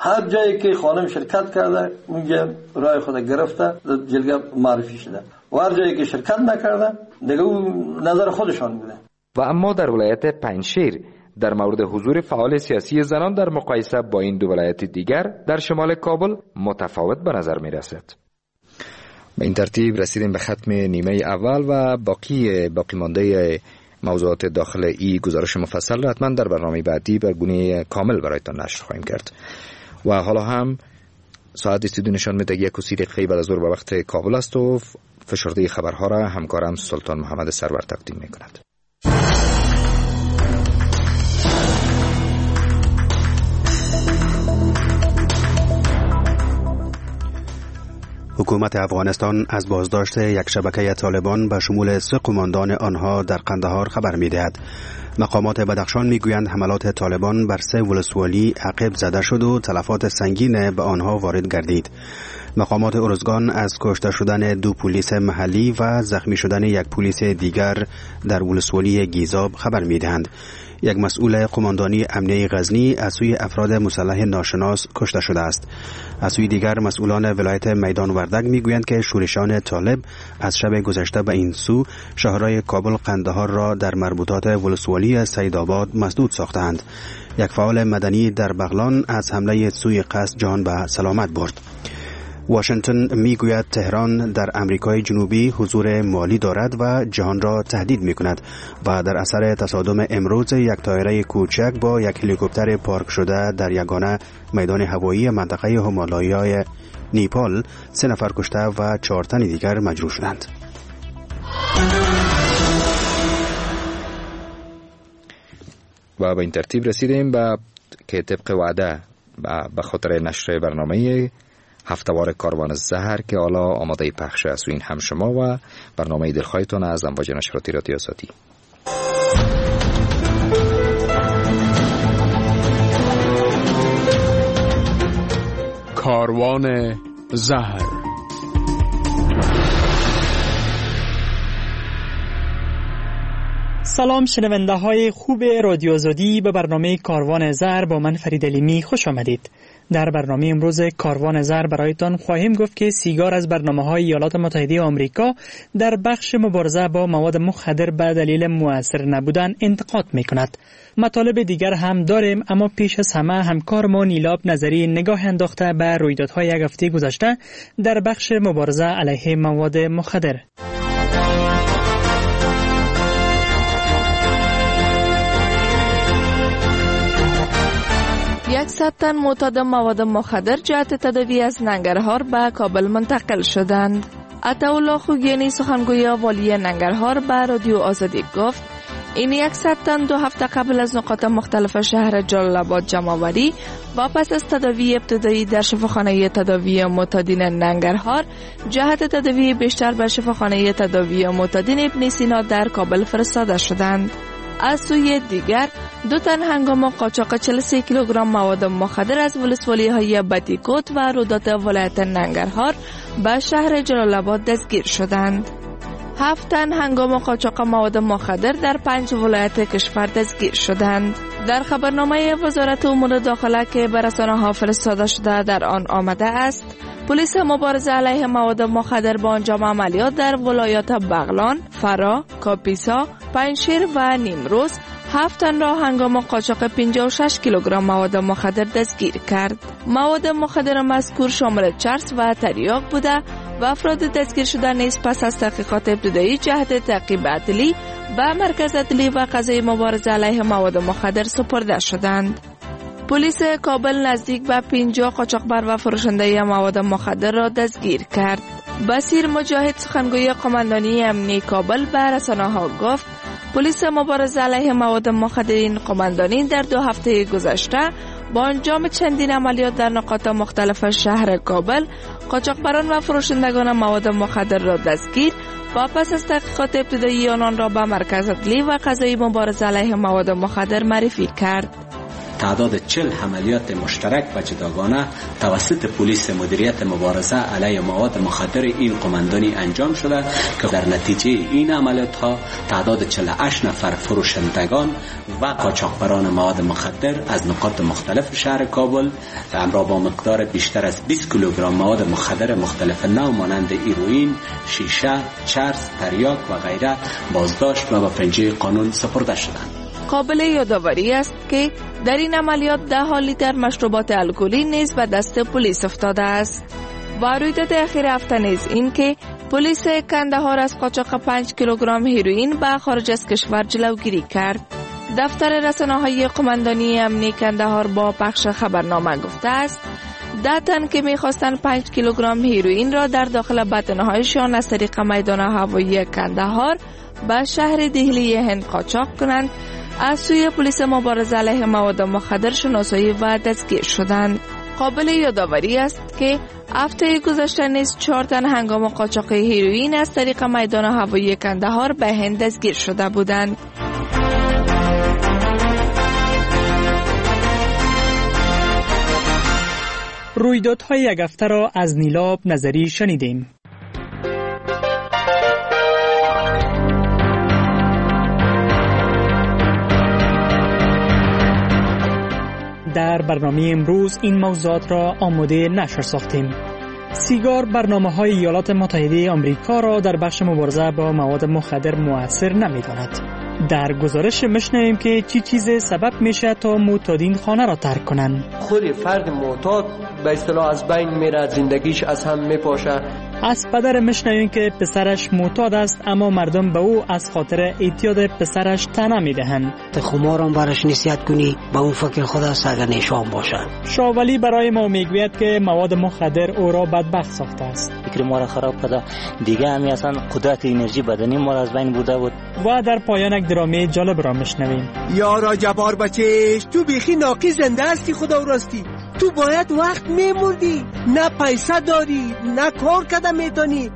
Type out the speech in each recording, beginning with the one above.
هر جایی که خانم شرکت کرده اونجا رای خود گرفته جلگه معرفی شده و هر جایی که شرکت نکرده دیگه نظر خودشان بوده. و اما در ولایت پنجشیر در مورد حضور فعال سیاسی زنان در مقایسه با این دو ولایت دیگر در شمال کابل متفاوت به نظر می رسد. به این ترتیب رسیدیم به ختم نیمه اول و باقی مانده موضوعات داخل ای گزارش مفصل را حتما در برنامه بعدی بر گونه کامل برایتان نشر خواهیم کرد. و حالا هم ساعت استودیو نشان میده 1:30 دقیقه بعد از ظهر به وقت کابل است و فشرده خبرها را همکارم سلطان محمد سرور تقدیم میکند. حکومت افغانستان از بازداشت یک شبکه طالبان به شمول 3 قماندان آنها در قندهار خبر می‌دهد. مقامات بدخشان میگویند حملات طالبان بر 3 ولسوالی عقب زده شد و تلفات سنگین به آنها وارد گردید. مقامات ارزگان از کشته شدن 2 پلیس محلی و زخمی شدن یک پلیس دیگر در ولسوالی گیزاب خبر می‌دهند. یک مسئول قماندانی امنیه غزنی از سوی افراد مسلح ناشناس کشته شده است. از سوی دیگر مسئولان ولایت میدان وردک میگویند که شورشان طالب از شب گذشته به این سو شهرهای کابل قندهار را در مربوطات ولسوالی سیدآباد مسدود ساختند. یک فعال مدنی در بغلان از حمله سوی قصد جان به سلامت برد. واشنگتن میگوید تهران در امریکای جنوبی حضور مالی دارد و جهان را تهدید میکند و در اثر تصادم امروز یک طایره کوچک با یک هلیکوپتر پارک شده در یگانه میدان هوایی منطقه همالایای نیپال 3 نفر کشته و 4 تن دیگر مجروح شدند. و به این ترتیب رسیدیم که طبق وعده به خاطر نشر برنامه هفتهوار کاروان زهر که حالا آماده پخش است و این هم شما و برنامه دلخواهتان از امواج نشراتی رادیو آزادی. کاروان زهر. سلام شنونده های خوب رادیو آزادی، به برنامه کاروان زهر با من فرید علیمی خوش آمدید. در برنامه امروز کاروان زهر برایتان خواهیم گفت که سیگار از برنامه‌های ایالات متحده آمریکا در بخش مبارزه با مواد مخدر به دلیل مؤثر نبودن انتقاد می‌کند. مطالب دیگر هم داریم، اما پیش از همه همکار نیلاب نظری نگاه انداخته به رویدادهای یک هفته گذشته در بخش مبارزه علیه مواد مخدر. 100 تن معتاد مواد مخدر جهت تداوی از ننگرهار به کابل منتقل شدند. عطاالله خوگیانی سخنگوی والی ننگرهار به رادیو آزادی گفت این 100 تن 2 هفته قبل از نقاط مختلف شهر جلال آباد جمع آوری و پس از تداوی ابتدایی در شفاخانه تداوی معتادین ننگرهار جهت تداوی بیشتر به شفاخانه تداوی معتادین ابن سینا در کابل فرستاده شدند. از سوی دیگر 2 تن هنگام قاچاق 43 کیلوگرم مواد مخدر از ولسوالی های بتیکوت و رودات ولایت ننگرهار به شهر جلال آباد دستگیر شدند. 7 تن هنگام قاچاق مواد مخدر در 5 ولایت کشور دستگیر شدند. در خبرنامه وزارت امور داخله که به رسانه‌ها فرستاده شده در آن آمده است پلیس مبارزه علیه مواد مخدر با انجام عملیات در ولایات بغلان، فرا، کاپیسا، پنجشیر و نیمروز 7 تن را هنگام قاچاق 56 کیلوگرم مواد مخدر دستگیر کرد. مواد مخدر مذکور شامل چرس و تریاک بوده و افراد دستگیر شده نیز پس از تحقیقات ابتدایی جهت تعقیب عدلی به مرکز عدلی و قضایی مبارزه علیه مواد مخدر سپرده شدند. پلیس کابل نزدیک به 50 قاچاقبر و فروشنده مواد مخدر را دستگیر کرد. بصیر مجاهد سخنگوی قماندانی امنیه کابل به رسانه‌ها گفت پلیس مبارزه علیه مواد مخدر این قماندانی در 2 هفته گذشته با انجام چندین عملیات در نقاط مختلف شهر کابل قاچاقبران و فروشندگان مواد مخدر را دستگیر و پس از تحقیقات ابتدایی آنان را به مرکز عدلی و قضایی مبارزه علیه مواد مخدر معرفی کرد. تعداد 40 عملیات مشترک و جداگانه توسط پلیس مدیریت مبارزه علیه مواد مخدر این قماندانی انجام شده که در نتیجه این عملیات ها تعداد 48 نفر فروشندگان و قاچاقبران مواد مخدر از نقاط مختلف شهر کابل همراه با مقدار بیشتر از 20 کیلوگرم مواد مخدر مختلف نوع مانند هیروئین، شیشه، چرس، تریاک و غیره بازداشت و به پنجه قانون سپرده شدند. قابل یادآوری است که در این عملیات 10 لیتر مشروبات الکلی نیز به دست پلیس افتاده است. و رویداد اخیر هفته نیز این که پلیس کندهار از قاچاق 5 کیلوگرم هیروئین به خارج از کشور جلوگیری کرد. دفتر رسانه‌های قماندانی امنی کندهار با پخش خبرنامه گفته است 10 تن که می‌خواستند 5 کیلوگرم هیروئین را در داخل بدنهایشان از طریق میدان هوایی کندهار به شهر دهلی هند قاچاق کنند از سوی پلیس مبارزه علیه مواد مخدر شناسایی و دستگیر شدند. قابل یادآوری است که هفته گذشته نیز 4 تن هنگام قاچاق هیروئین از طریق میدان هوایی کندهار به هند دستگیر شده بودند. رویدادهای یک هفته را از نیلاب نظری شنیدیم. در برنامه امروز این موضوعات را آماده نشر ساختیم. سیگار برنامه‌های ایالات متحده آمریکا را در بخش مبارزه با مواد مخدر مؤثر نمی‌داند. در گزارش می‌شنویم که چی چیز سبب میشه تا معتادین خانه را ترک کنند. خود فرد معتاد به اصطلاح از بین میره، زندگیش از هم میپاشه. از پدر می‌شنویم که پسرش معتاد است اما مردم به او از خاطر اعتیاد پسرش طعنه می‌دهند. خمارم برش نصیحت کنی به اون فکر خود است اگر نشان باشه. شاولی برای ما میگوید که مواد مخدر او را بدبخت ساخته است. فکر ما را خراب کرده، دیگه همی اصلا قدرت انرژی بدنی ما از بین برده بود. و در پایان یک درامه جالب را میشنویم. یارا جبار بچهش، تو بیخی ناقی زنده هستی خدا راستی. تو باید وقت میموردی، نه پیسه داری، نه کار کده میتونی.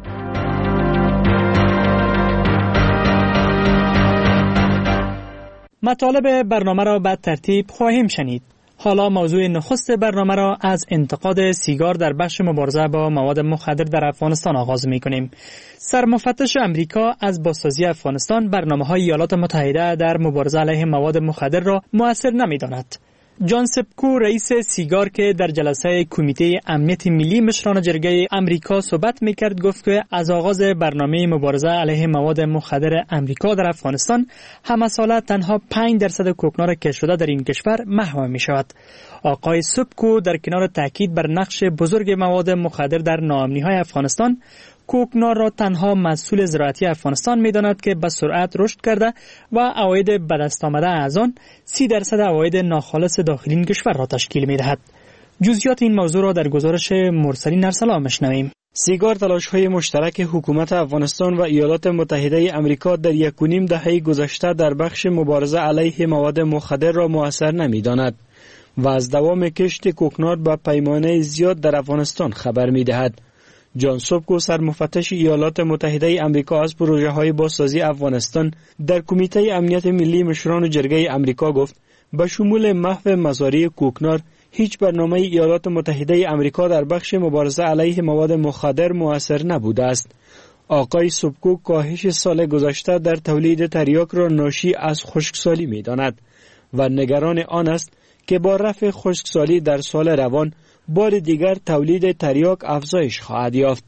مطالب برنامه را به ترتیب خواهیم شنید. حالا موضوع نخست برنامه را از انتقاد سیگار در بخش مبارزه با مواد مخدر در افغانستان آغاز می‌کنیم. سرمفتش امریکا از بازسازی افغانستان برنامه‌های ایالات متحده در مبارزه علیه مواد مخدر را مؤثر نمی‌داند. جان سپکو رئیس سیگار که در جلسه کمیته امنیت ملی مشران جرگه امریکا صحبت میکرد گفت که از آغاز برنامه مبارزه علیه مواد مخدر امریکا در افغانستان همه ساله تنها 5% کوکنار کشف شده در این کشور محو می شود. آقای سپکو در کنار تاکید بر نقش بزرگ مواد مخدر در ناامنی‌های افغانستان، کوکنار را تنها مسئول زراعتی افغانستان می‌داند که به سرعت رشد کرده و عواید به دست آمده از آن 30% عواید ناخالص داخلی کشور را تشکیل می‌دهد. جزئیات این موضوع را در گزارش مرسلین ارسلان می‌شنویم. سیگار تلاش‌های مشترک حکومت افغانستان و ایالات متحده آمریکا در 1.5 دهه گذشته در بخش مبارزه علیه مواد مخدر را مؤثر نمی‌داند و از دوام کشت کوکنار به پیمانه زیاد در افغانستان خبر می‌دهد. جان سپکو سرمفتش ایالات متحده آمریکا از پروژه‌های بازسازی افغانستان در کمیته امنیت ملی مشران جرگه آمریکا گفت به شمول محو مزارع کوکنار هیچ برنامه ایالات متحده آمریکا در بخش مبارزه علیه مواد مخدر مؤثر نبوده است. آقای سپکو کاهش سال گذشته در تولید تریاک را ناشی از خشکسالی می‌داند و نگران آن است که با رفع خشکسالی در سال روان بار دیگر تولید تریاک افزایش خواهد یافت.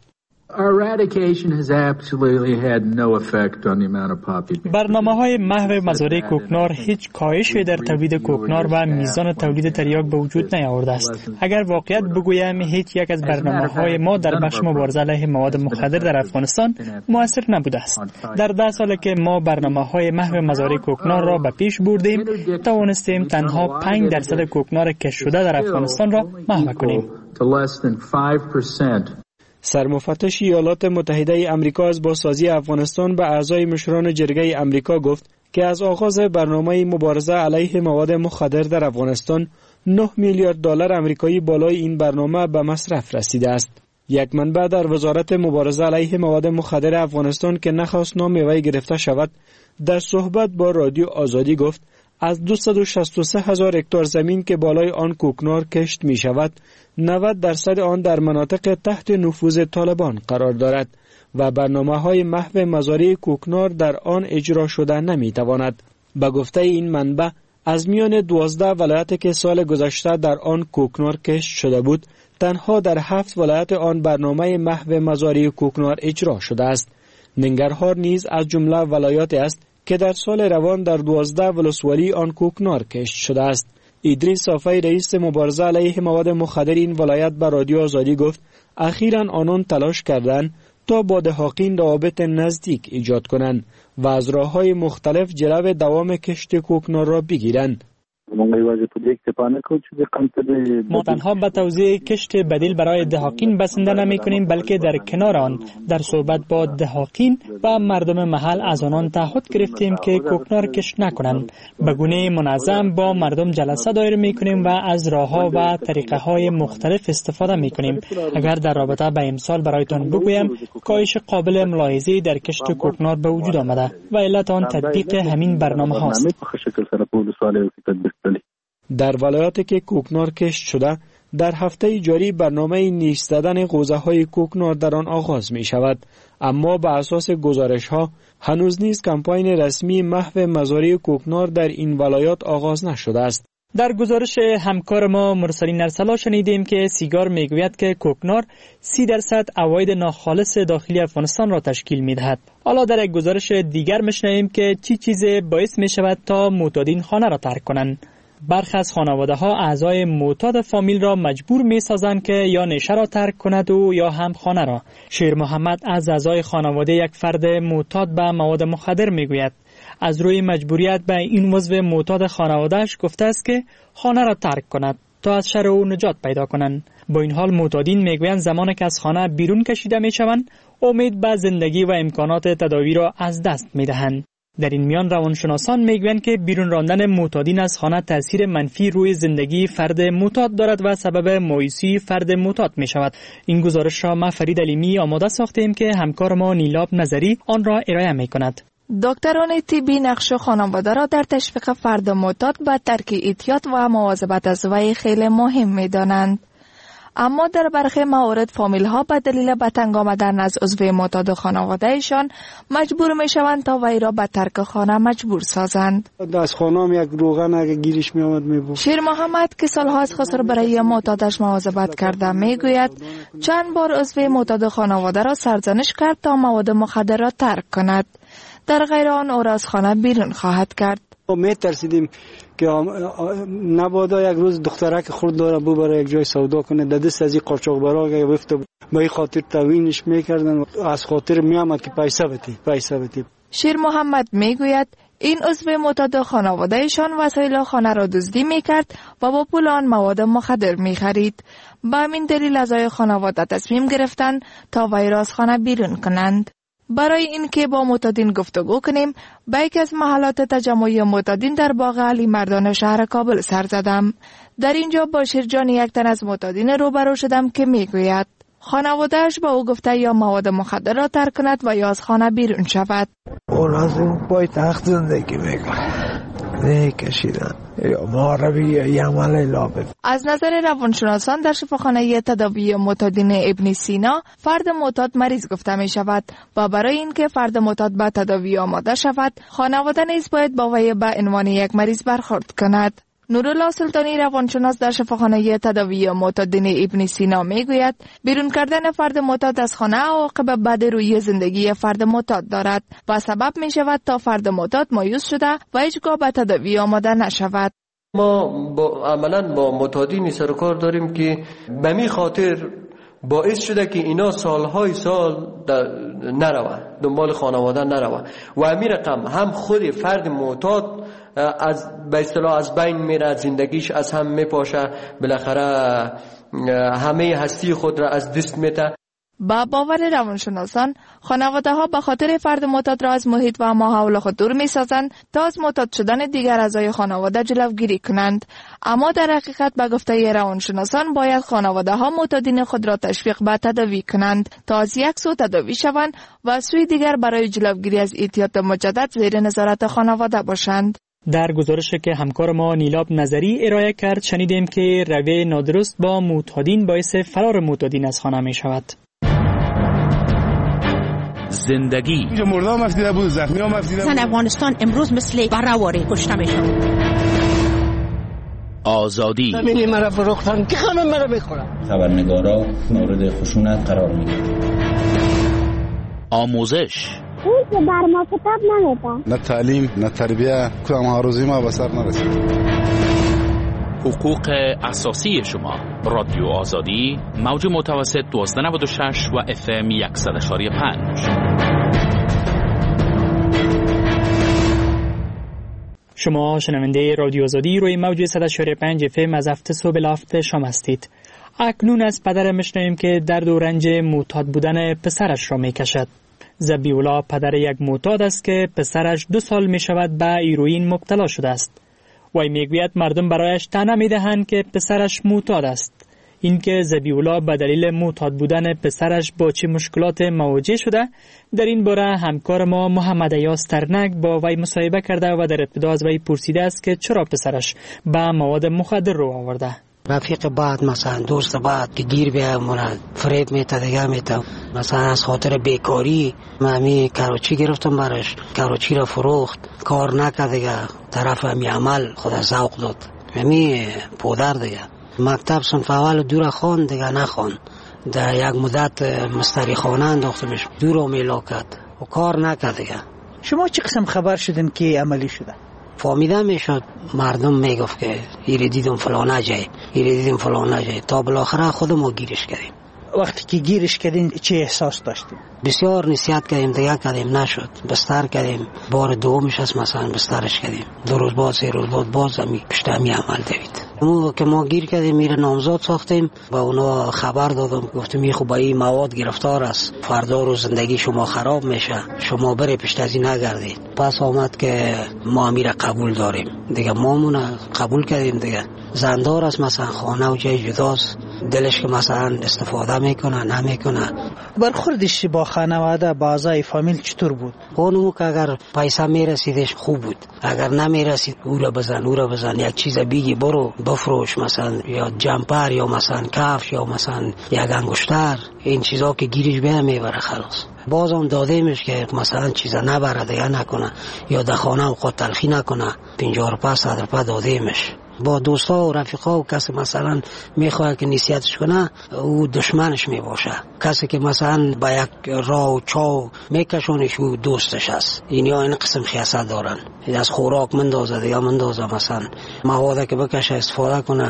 برنامه‌های محو مزارع کوکنار هیچ کاهشی در تولید کوکنار و میزان تولید تریاک به وجود نیاورده است. اگر واقعیت بگویم هیچ یک از برنامه‌های ما در بخش مبارزه علیه مواد مخدر در افغانستان مؤثر نبوده است. در 10 سال که ما برنامه‌های محو مزارع کوکنار را به پیش بردیم، توانستیم تنها 5% کوکنار کشف شده در افغانستان را محو کنیم. سرمفتش ایالات متحده آمریکا از بازسازی افغانستان به اعضای مشران جرگه آمریکا گفت که از آغاز برنامه مبارزه علیه مواد مخدر در افغانستان 9 میلیارد دلار آمریکایی بالای این برنامه به مصرف رسیده است. یک منبع در وزارت مبارزه علیه مواد مخدر افغانستان که نخواست نام وی گرفته شود، در صحبت با رادیو آزادی گفت از 263,000 هکتار زمین که بالای آن کوکنار کشت می شود 90% آن در مناطق تحت نفوذ طالبان قرار دارد و برنامه‌های محو مزارع کوکنار در آن اجرا شده نمی تواند. به گفته این منبع از میان 12 ولایت که سال گذشته در آن کوکنار کشت شده بود تنها در 7 ولایت آن برنامه محو مزارع کوکنار اجرا شده است. ننگرهار نیز از جمله ولایاتی است که در سال روان در 12 ولسوالی آن کوکنار کشت شده است. ادریس صافی رئیس مبارزه علیه مواد مخدر این ولایت به رادیو آزادی گفت اخیراً آنان تلاش کردند تا با دهاقین روابط نزدیک ایجاد کنند و از راه‌های مختلف جلو دوام کشت کوکنار را بگیرند. ما تنها به توزیع کشت بدیل برای دهاقین بسنده نمی کنیم بلکه در کنار آن در صحبت با دهاقین و مردم محل از آنان تعهد گرفتیم که کوکنار کشت نکنند. به گونه منظم با مردم جلسه دایر می کنیم و از راه‌ها و طریقه‌های مختلف استفاده می کنیم. اگر در رابطه به امسال برایتان بگویم کاهش قابل ملاحظه‌ای در کشت کوکنار به وجود آمده و علت آن تطبیق همین برنامه هاست. در ولایاتی که کوکنار کشت شده در هفته جاری برنامه نیست دادن قوزه های کوکنار در آن آغاز می شود، اما به اساس گزارش ها هنوز نیز کمپاین رسمی محو مزارع کوکنار در این ولایات آغاز نشده است. در گزارش همکار ما مرسلین ارسلا شنیدیم که سیگار میگوید که کوکنار 30% عواید ناخالص داخلی افغانستان را تشکیل میدهد. حالا در یک گزارش دیگر میشنویم که چی چیز باعث می شود تا معتادین خانه را ترک کنند. برخی از خانواده ها اعضای معتاد فامیل را مجبور می سازند که یا نشه را ترک کند و یا هم خانه را. شیر محمد از اعضای خانواده یک فرد معتاد به مواد مخدر می گوید. از روی مجبوریت به این عضو معتاد خانواده‌اش گفته است که خانه را ترک کند تا از شر او نجات پیدا کنند. با این حال معتادین میگویند زمانی که از خانه بیرون کشیده میشوند امید به زندگی و امکانات تداوی را از دست میدهند. در این میان روانشناسان میگویند که بیرون راندن معتادین از خانه تاثیر منفی روی زندگی فرد معتاد دارد و سبب مایوسی فرد معتاد می شود. این گزارش را ما فرید علیمی آماده ساختیم که همکار ما نیلاب نظری آن را ارائه می کند. دکتران طبی نقش خانواده را در تشویق فرد معتاد به ترک اعتیاد و مواظبت از وی خیلی مهم می دانند. اما در برخی موارد فامیل ها به دلیل به تنگ آمدن از عضو معتاد خانواده ایشان مجبور می شوند تا وی را به ترک خانه مجبور سازند. از خانه یک روغن اگه گیرش می آمد می بود. شیر محمد که سالها از خسر برای معتادش مواظبت کرده می گوید چند بار عضو معتاد خانواده را سرزنش کرد تا مواد مخدر را ترک کند. در غیر آن او را از خانه بیرون خواهد کرد. می ترسیدیم که نبادا یک روز دخترک خورد داره ببره یک جای سودا کنه در دست از این قاچاقبرا اگه بفته به این خاطر توینش میکردن از خاطر میامد که پیسه بده. شیر محمد میگوید این عضو معتاد خانوادهشان وسایل خانه را دزدی میکرد و با پول آن مواد مخدر میخرید. به همین دلیل اعضای خانواده تصمیم گرفتند تا وی را از خانه بیرون کنند. برای اینکه با معتادین گفتگو کنیم به یک از محلات تجمعی معتادین در باغ علی مردان شهر کابل سر زدم. در اینجا با شیرجان یک تن از معتادین روبرو شدم که میگوید خانواده‌اش با او گفته یا مواد مخدر را ترک کند و یا از خانه بیرون شود. اون از اون پای تخت زندگی میکنه کشیدن یا معربی یا عمل لابد. از نظر روانشناسان در شفاخانه تداوی معتادین ابن سینا فرد معتاد مریض گفته می شود و برای اینکه فرد معتاد به تداوی آماده شود خانواده نیز باید با وی به عنوان یک مریض برخورد کند. نورالله سلطانی روانشناس در شفاخانه تداوی معتادین ابن سینا میگوید بیرون کردن فرد معتاد از خانه عواقب بد روی زندگی فرد معتاد دارد و سبب می شود تا فرد معتاد مایوس شده و هیچگاه به تداوی آماده نشود. ما عملاً با معتادین سر و کار داریم که به می خاطر باعث شده که اینا سالهای سال نروه دنبال خانواده نروه و همین رقم هم خود فرد معتاد به اصطلاح از بین میره، زندگیش از هم میپاشه، بالاخره همه هستی خود را از دست میده. با باور روانشناسان خانواده ها به خاطر فرد معتاد را از محیط و ماحول خود دور می سازند تا از معتاد شدن دیگر اعضای خانواده جلوگیری کنند. اما در حقیقت به گفته روانشناسان باید خانواده ها معتادین خود را تشویق به تداوی کنند تا از یک سو تداوی شوند و از سوی دیگر برای جلوگیری از اعتیاد مجدد زیر نظارت خانواده باشند. در گزارشی که همکار ما نیلاب نظری ارائه کرد شنیدیم که رویه نادرست با معتادین باعث فرار معتادین از خانه می شود. زندگی اینجا مرده هم افتیده بود، زخمی هم افتیده بود. افغانستان امروز مثل بره‌واره کشته می شود. آزادی زمین مرا فروختن که همه مرا بخورن. خبرنگارا مورد خشونت قرار میگیرن. آموزش اون که بر ما کتاب نمیدن. نه تعلیم نه تربیه، کدام هاروزی ما به سر نرسید. حقوق اساسی شما. رادیو آزادی موج متوسط 1296 و FM 100.5. شما شنونده رادیو آزادی روی موج 100.5 FM از هفته صبح لافت شام هستید. اکنون از پدر میشنویم که درد و رنج معتاد بودن پسرش را میکشد. ذبیح‌الله پدر یک معتاد است که پسرش 2 سال می شود به هیروئین مبتلا شده است. وی میگوید مردم برایش طعنه میدهند که پسرش معتاد است. اینکه ذبیح‌الله به دلیل معتاد بودن پسرش با چه مشکلات مواجه شده، در این باره همکار ما محمد ایاس ترنک با وی مصاحبه کرده و در ابتدا از وی پرسیده است که چرا پسرش به مواد مخدر رو آورده. رفیق بعد مثلا دوست بعد که گیر بیای مونن فریب میتا دیگه میتا، مثلا از خاطر بیکاری من کراچی گرفتم برش، کراچی را فروخت، کار نکرد دیگه، طرف همی عمل خود ذوق داد، همی پودر دیگه. مکتب صنف اول دور خان دیگه نخوان، در یک مدت مستری خانه انداختمش، دور میلا کرد و کار نکرد دیگه. شما چه قسم خبر شدین که عملی شده؟ فهمیده میشد، مردم میگفت که ایره دیدم فلانه جای، ایره دیدم فلانه جای، تا بالاخره خودم ما گیرش کردیم. وقتی که گیرش کردین چه احساس داشتیم؟ بسیار نصیحت کردیم دیگه کردیم نشد، بستر کردیم، بار دومش هست مثلا بسترش کردیم، 2 روز بعد 3 روز بعد باز همی پشت همی عمل دوید. که ما گیر کردیم میره نامزاد ساختیم، با اونا خبر دادم، گفتم این خوب این مواد گرفتار است، فردا رو زندگی شما خراب میشه، شما بره پشت از این نگردید. پس آمد که ما میره قبول داریم دیگه، ما مونه قبول کردیم دیگه. زندار است مثلا خانه و جای جداست، دلش که مثلا استفاده میکنه نمیکنه. برخوردش با خانواده با اعضای فامیل چطور بود؟ اونو که اگر پیسه میرسیدش خوب بود، اگر نمیرسید او را بزن، یک چیز بیگی برو بفروش، مثلا یا جمپر یا مثلا کفش یا مثلا یک انگشتر، این چیزا که گیرش به میبره خلاص. بازم دادیمش که مثلا چیزا نبره دیگه نکنه، یا در خانه اوقات تلخی نکنه، 50 روپیه 100 روپیه دادیمش. با دوستا و رفیقا و کسی مثلا میخواد که نصیحتش کنه او دشمنش میباشه، کسی که مثلا با یک راه و چاو میکشونش او دوستش هست. این قسم خیاست دارن، از خوراک مندازه دیگه مندازه، مثلا مواد که بکشه استفاده کنه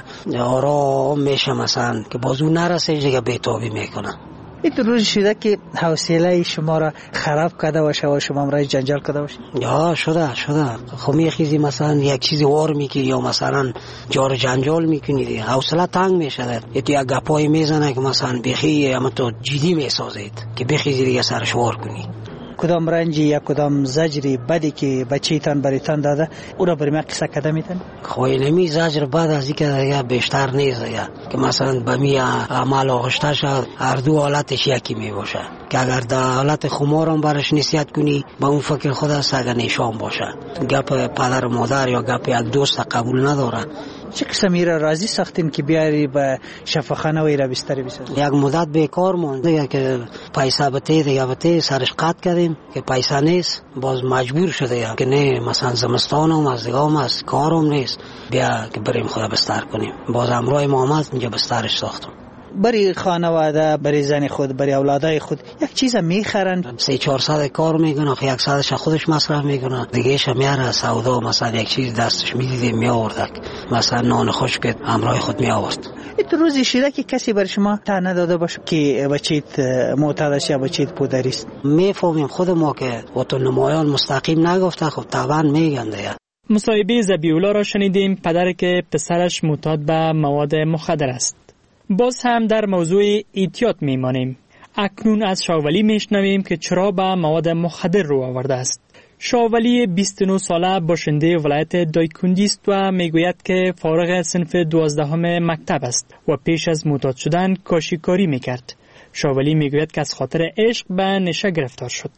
آرام میشه، مثلا که بازو نرسه دیگه بیتابی میکنه. این روز شده که حوصله شما را خراب کرده باشه و شما را جنجال کرده باشه؟ یا شده خب میخیزی مثلا یک چیزی وار میکنی یا مثلا جار جنجال میکنی دیگه، حوصله تنگ میشه، یا تو یک گپایی میزنه که مثلا بخی اما تو جدی میسازید که بخیزی دیگه سرش وار کنی. کدام رنجی یا کدام زجری بدی که بچه‌تان برایتان داده او را برای من قصه کرده میتن؟ خوی نمی زجر بد از اینکه دیگه بیشتر نیست دیگه، که مثلا به می عمل آغشته شد هر دو حالتش یکی می باشه، که اگر در حالت خمار هم برش نصیحت کنی با اون فکر خود است اگر نشان باشه، گپ پدر مادر یا گپ یک دوست قبول نداره. چه قسمی را راضی ساختین که بیاری به شفاخانه و ایرا بستری بسازی؟ یک مدت بیکار موند دیگه، که پیسه بته سرش قطع کردیم که پیسه نیست، باز مجبور شده که نه مثلا زمستانم از دیگه هم از کارم نیست، بیا که بریم خدا بستر کنیم. باز امروز ما آمد اینجا بسترش ساختم. برای خانواده، برای زن خود، برای اولادای خود یک چیز میخرن، 300-400 کار میکنه، 100ش خودش مصرف میکنه، دیگهش میاره سودا، مثلا یک چیز دستش میدیدیم میآوردک، مثلا نان خشک همراه خود میآورد. این روزی شده که کسی بر شما طعنه داده باشه که بچیت معتاد است یا بچیت پودری است؟ میفهمیم خود ما که وطن نمایان مستقیم نگفته، خب طبعا میگن دیگه. مصاحبه ذبیح‌الله را شنیدیم، پدر که پسرش معتاد به مواد مخدر است. باز هم در موضوع احتیاط میمانیم. اکنون از شاولی میشنویم که چرا به مواد مخدر رو آورده است. شاولی 29 ساله باشنده ولایت دایکندی است و میگوید که فارغ صنف 12 مکتب است و پیش از معتاد شدن کاشیکاری میکرد. شاولی میگوید که از خاطر عشق به نشه گرفتار شد.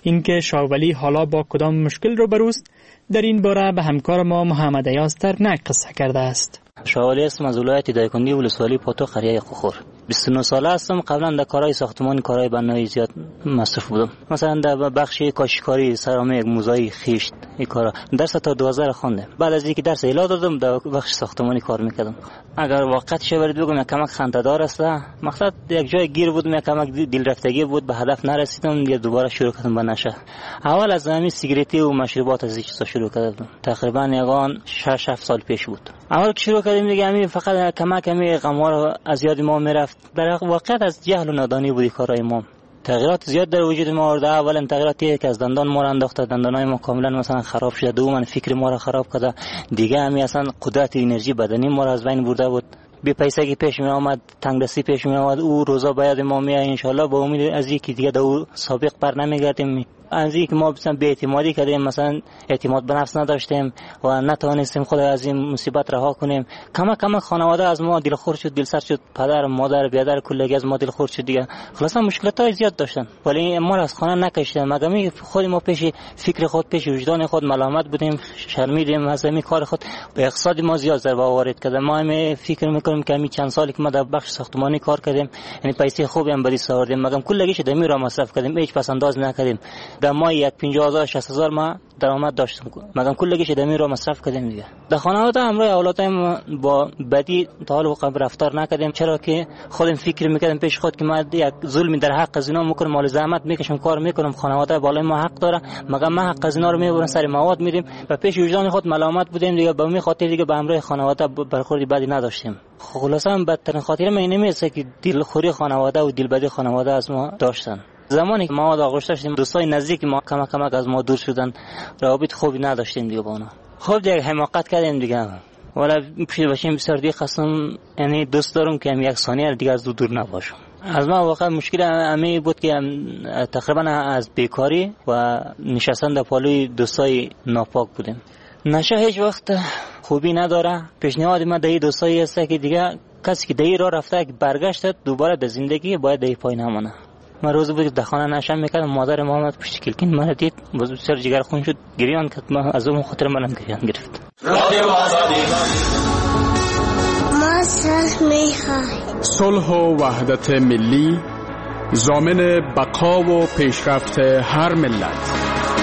اینکه شاولی حالا با کدام مشکل روبروست در این باره به همکار ما محمد ایاز ترنک قصه کرده است. شاولی هستم از ولایت دایکنی ولسوالی پاتو قریه قخور. 29 ساله هستم. قبلا در کارهای ساختمان کارهای بنایی زیاد مصرف بودم. مثلا در بخش کاشیکاری، سرامیک، موزاییک، خشت این کارا درس تا 12 خواندم. بعد از اینکه درس اعلام دادم در بخش ساختمانی کار میکردم. اگر واقعیتش برید بگم یک کمک خنده‌دار است. مقصد یک جای گیر بودم، یک کمک دل رفتگی بود، به هدف نرسیدم، دیگه دوباره شروع کردم به نشه. اول از همین سیگارتی و مشروبات از این چیزا شروع کردم. تقریبا یگان 6-7 سال پیش بود. اول که شروع کردم دیگه همین فقط کمک همین غمار از یاد ما میرفت. در واقعیت از جهل و نادانی بودی کارهای ما. تغییرات زیاد در وجود ما آورده. اولا تغییراتی که از دندان ما را انداخته، دندانای ما کاملا مثلا خراب شده. دوم فکر ما را خراب کرده. دیگه همین اصلا قدرت انرژی بدنی ما را از بین برده بود. بی پیسه که پیش می آمد، تنگدستی پیش می آمد، او روزا باید ما می ان شاء الله با امید از اینکه دیگه دو سابق بر نمیگردیم. از اینکه ما مثلا بی اعتمادی کردیم، مثلا اعتماد به نفس نداشتیم و نتوانستیم خود از این مصیبت رها کنیم. کم خانواده از ما دلخور شد، دلسر شد، پدر، مادر، برادر کلگی از ما دلخور شد دیگه. خلاصا مشکلات زیاد داشتن ولی ما از خانه نکشیدن. مگه خود ما پیش فکر خود، پیش وجدان خود ملامت بودیم، شرمیدیم از این کار خود. به اقتصاد ما زیاد ضربه وارد کرد. ما هم فکر میکنیم که همین چند سالی که ما در بخش ساختمانی کار کردیم، یعنی پیسه خوبی هم بدی ساردیم، مگه کلگیش دمی را مصرف کردیم، هیچ پس انداز نکردیم. در ما 50,000-60,000 ما درآمد داشتم، مگم کلگیش دمی رو مصرف کردیم دیگه. در خانواده همراه اولادم با بدی تا حال رفتار نکردیم، چرا که خودم فکر میکردم پیش خود که ما یک ظلمی در حق از اینا میکنم، مال زحمت میکشم، کار میکنم، خانواده بالای ما حق داره، مگم ما حق از اینا رو میبرن سر مواد میدیم و پیش وجدان خود ملامت بودیم دیگه. به همین خاطر دیگه به همراه خانواده برخوردی بدی نداشتیم. خلاصا بدترین خاطره من نمیشه که دلخوری خانواده و دلبدی خانواده از ما داشتن. زمانی که ما آغوش داشتیم، دوستای نزدیک ما کمک از ما دور شدن، روابط خوبی نداشتیم دیگه با اونا. خب دیگه حماقت کردیم دیگه. ولی پیش باشیم بسیار دیگه قسم، یعنی دوست دارم که هم یک ثانیه دیگه از دور نباشم. از ما واقعا مشکل همین بود که تقریبا از بیکاری و نشستن در پالوی دوستای ناپاک بودیم. نشه هیچ وقت خوبی نداره. پیشنهاد من در دوستایی است که دیگه کسی که در راه رفته برگشت دوباره به زندگی باید در پای نمونه. من روز بود در خانه نشم میکردم، مادر محمد پشت کلکین من دید، بسیار جگر خون شد، گریان کرد. من از اون خاطر منم گریان گرفت. ما صلح میخواهیم. صلح و وحدت ملی ضامن بقا و پیشرفت هر ملت.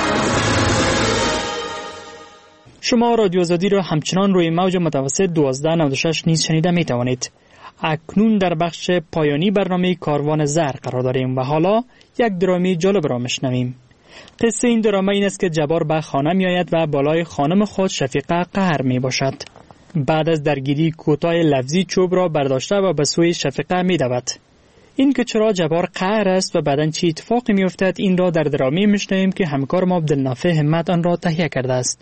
شما رادیو آزادی را همچنان روی موج متوسط 1296 نیز شنیده می توانید. اکنون در بخش پایانی برنامه کاروان زر قرار داریم و حالا یک درامی جالب را میشنویم. قصه این درامه این است که جبار به خانه می آید و بالای خانم خود شفیقه قهر می باشد. بعد از درگیری کوتاه لفظی چوب را برداشته و به سوی شفیقه می دود. این که چرا جبار قهر است و بعداً چی اتفاقی می افتد این را در درامی میشنویم که همکار ما عبدالنافع همت آن را تهیه کرده است.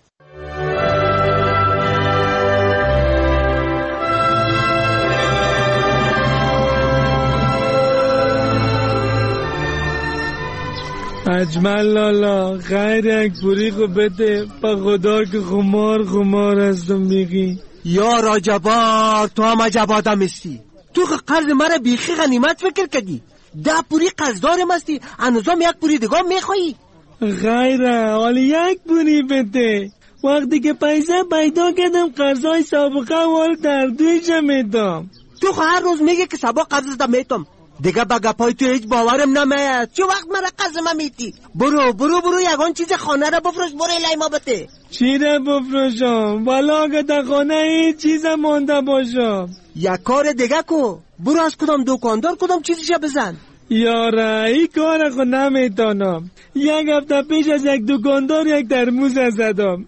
اجمل لالا غیر یک بوری خو بده با خدا که خمار هستم میگی. یا جبار تو هم عجب آدم استی. تو که قرض مرا بیخی غنیمت فکر کردی. 10 پوری قرضدارم هستی، هنوزم یک پوری دیگه میخوایی؟ غیره حالی یک پوری بده. وقتی که پیسه پیدا کردم قرضای سابقه وال در دویش میدم. تو هر روز میگه که سبا قرض دم میتم، دیگه با گپای تو هیچ باورم نمیاد. چه وقت مرا قرض میتی؟ برو یگان چیز خانه را بفروش، برو الهی ما بده. چی را بفروشم؟ والا اگه در خانه هیچ چیز مانده باشم. یک کار دیگه کو، برو از کدام دکاندار کدام چیزش بزن. یاره این کار خود نمیتانم. یک هفته پیش از یک دکاندار یک ترموز زدم.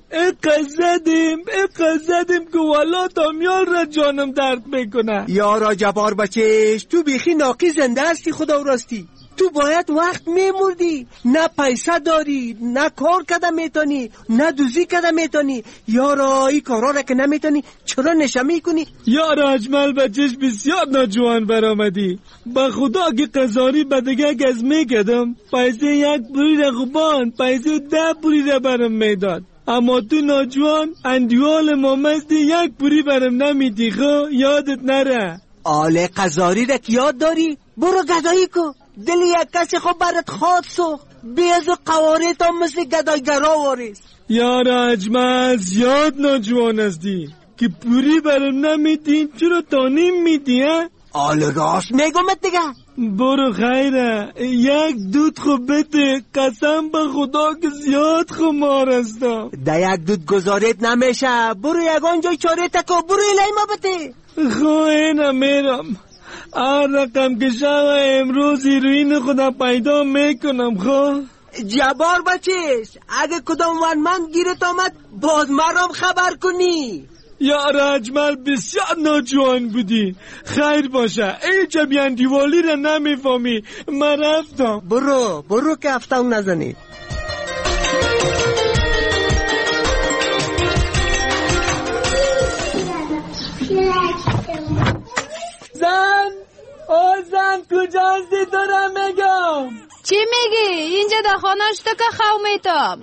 اقصدیم که والا تامیال را جانم درد میکنه. یارا جبار بچش تو بیخی ناقی زنده هستی. خدا راستی تو باید وقت میمردی، نه پیسه داری، نه کار کده میتونی، نه دوزی کده میتونی. یارا این کارا را که نمیتونی چرا نشه میکنی؟ یارا اجمل بچش بسیار ناجوان برآمدی. با خدا که قزاری بدگه گز میکدم پیسه یک پوری را خوبان، پیسه 10 پوری را برم میداد. اما تو ناجوان اندیوال مامستی یک پوری برم نمیدی. خو یادت نره. آله قزاری را که یاد داری؟ برو گدایی کو. دلی یک کسی خوب برات خواد سوخت. بیز و قوارت هم مثل گدایگرا وارست. یار اجمل زیاد ناجوان هستی که پوری برام نمیدین، چرا تانیم میدی ها؟ آل راست میگمت دیگه. برو خیره، یک دود خوب بده، قسم به خدا که زیاد خمار هستم. ده یک دود گذارت نمیشه، برو یگان جای چاره تکو، برو الهی ما بده. اینم میرم، هر رقم که شو امروز هیروین خودم پیدا میکنم. جبار بچیش، اگه کدام ون من گیرت آمد باز مرام خبر کنی. یار اجمل بسیار ناجوان بودی. خیر باشه، ای جبیان دیوالی را نمیفهمی. من رفتم. برو که افتان نزنی. زن کجا هستی؟ دارم میگم. چی میگی؟ اینجا در خانه‌اش تو که خو میتم.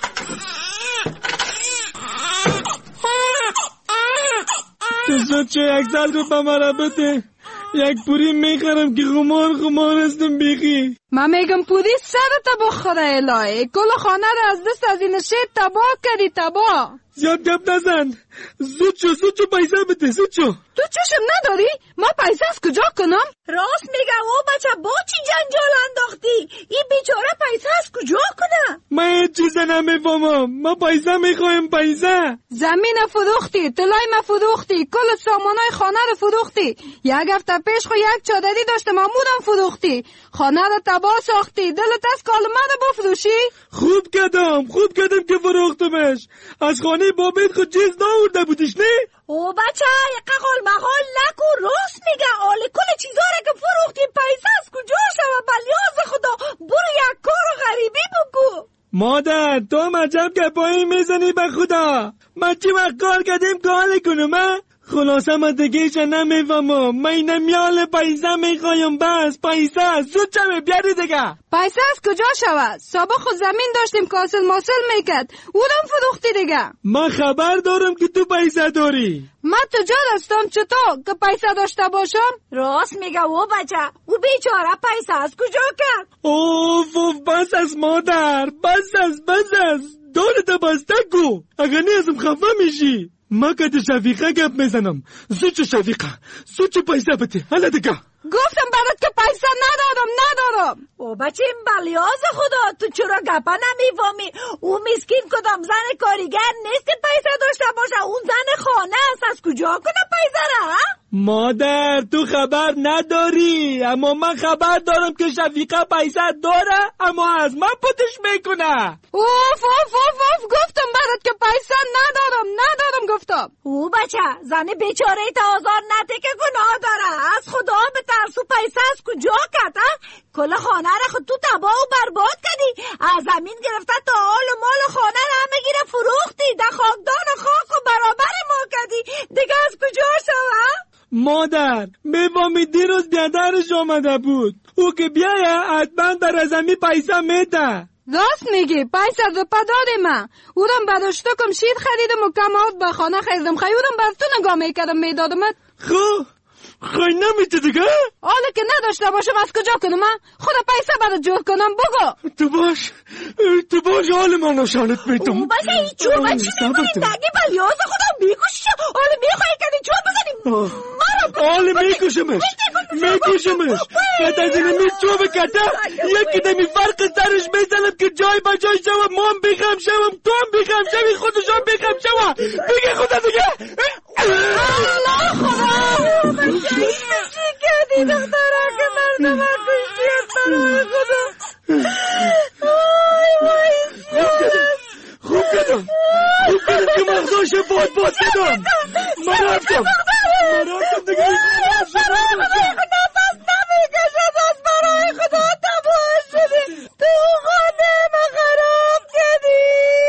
تو چه یک سال رو به مرا بده، یک پوری میخرم که خمار هستم بیخی. من میگم پوری سرت بخوره الهی، کل خانه رو از دست از این شید تباه کردی. تباه زیاد گپ نزن. زود شو پیسه بده. زود شو. تو چشم نداری؟ ما پیسه از کجا کنم؟ راست میگم او بچه، با چی جنجال انداختی؟ این بیچاره پیسه از کجا کنه؟ من هیچ چیز نمیفهمم. ما پیسه میخوایم. پیسه زمین فروختی، طلای ما فروختی، کل سامانای خانه رو فروختی. یک هفته پیش خو یک چادری داشتم امودم فروختی. خانه رو تباه ساختی. دلت از کال من رو بفروشی؟ خوب کردم که فروختمش. از خانه بابت خود چیز ناورده بودیش نه؟ او بچه یک قول محال نکو، راست میگه. آلی کل چیزا رو که فروختی پیسه از کجا شوه؟ بلیاز خدا، برو یک کار غریبی بگو. مادر تو مجب که پایی میزنی به خدا. من چی وقت کار کردیم کار کنم؟ خلاصه من دیگه نمیفهمم. من نمیال پیسه میخوایم. بس پیسه زود چمه بیاری دیگه. پیسه از کجا شود؟ سابق خود زمین داشتیم کاسل ماسل میکرد، اونم فروختی دیگه. من خبر دارم که تو پیسه داری. من تجار هستم، چطور که پیسه داشته باشم؟ راست میگه او بچه، او بیچاره پیسه از کجا کرد؟ اوف بس از مادر، بس از دولت بسته گو. اگر نیازم خفه میشی. ما که ده شفیقه گپ میزنم. زود شفیقه، زود پیسه بده. حالا دیگه گفتم برات که پیسه ندارم. او بچه این بلیاز خدا، تو چرا گپا نمیفهمی؟ او مسکین کدام زن کاریگر نیست که پیسه داشته باشه. اون زن خانه است، از کجا کنه پیسه را؟ مادر تو خبر نداری، اما من خبر دارم که شفیقه پیسه داره، اما از من پتش میکنه. اوف گفتم برات که پیسه ندارم گفتم. او بچه زن بیچاره تا آزار نده که گناه داره. از خدا به ترسو پیسه از کجا کرده؟ کل خانه را خود تو تباه و برباد کردی. از زمین گرفته تا آل و مال خانه را همه گیره فروختی. در خاکدان خاک و برابر ما کردی. دیگه از کجا شوه؟ مادر میفهمی دیروز بیادرش آمده بود. او که بیایه حتما در زمین پیسه میده. راست میگی، پیسه رو پداد من. اونم بداشته کم شیر خریدم و کمات به خانه خریدم. اونم بر تو نگاه میکردم میدادمت. خواهی نمیده دیگه؟ حالا که نداشته باشم از کجا کنم؟ خدا پیسه برات جور کنم. بگو تو باش حال من نشانت میدم. او باشه این چوبه چی میکنی؟ دگی بلیاز خدا میکشی. حالا میخوایی کنی چوب بزنیم. حالا میکشمش. بعد از این چوب کده یکی دمی فرق سرش میزنم که جای با جای شوم. ما هم بخم شوم، تو هم بخم شوی، خودشان بخم شوم. بگه خدا دیگه. الله خدا چی کردی دختره که مردم کشتی برای خدا. خوب کردم که مغزاش باد کردم. من رفتم دیگه. نفس نمیکشد از برای خدا. تباه شدی تو خانه من خراب کردی.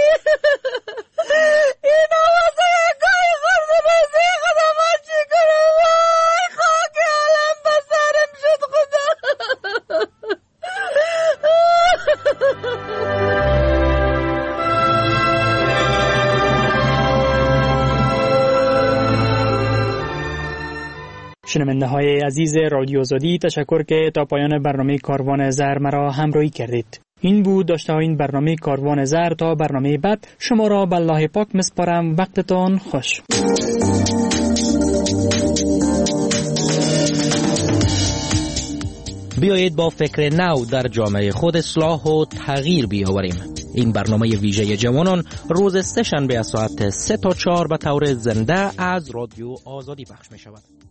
این آوازه گاهی خورده بازی خدا. ما چی کنم؟ وای خاک عالم بسرم شد خدا. شنونده های عزیز رادیو آزادی، تشکر که تا پایان برنامه کاروان زر مرا همراهی کردید. این بود داشته این برنامه کاروان زر. تا برنامه بعد شما را به الله پاک مسپارم. وقتتان خوش. بیایید با فکر نو در جامعه خود اصلاح و تغییر بیاوریم. این برنامه ویژه جوانان روز سه‌شنبه از ساعت 3 تا 4 به طور زنده از رادیو آزادی پخش می شود.